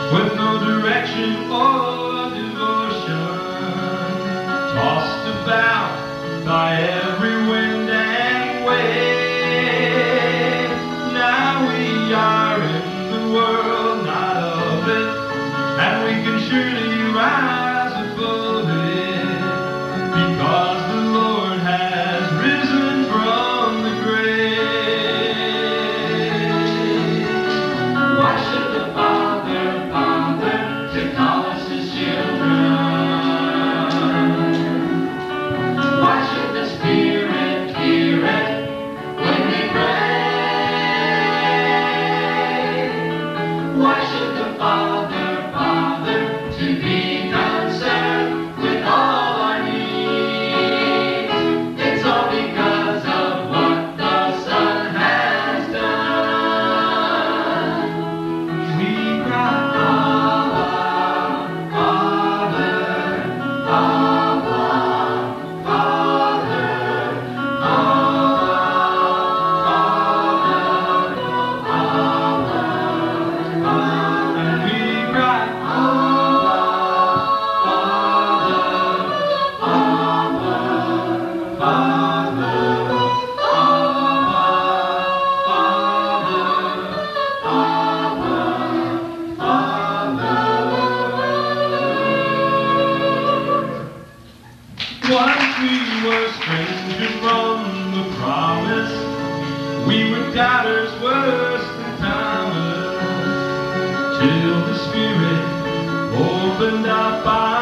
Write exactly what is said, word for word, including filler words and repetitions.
with no direction or devotion, tossed about by every wind and wave. Now we are in the world, not of it, and we can surely rise above it, because the Lord has risen from the grave. Why should the Father bother to call us his children? Why should the Spirit hear it when we pray? Why should the Father bother to be concerned with all our needs? It's all because of what the Son has done. We cry, Abba, Father, Abba, Father, Abba, Father, Abba, and we cry, once we were strangers from the promise, we were doubters worse than Thomas, till the Spirit opened up our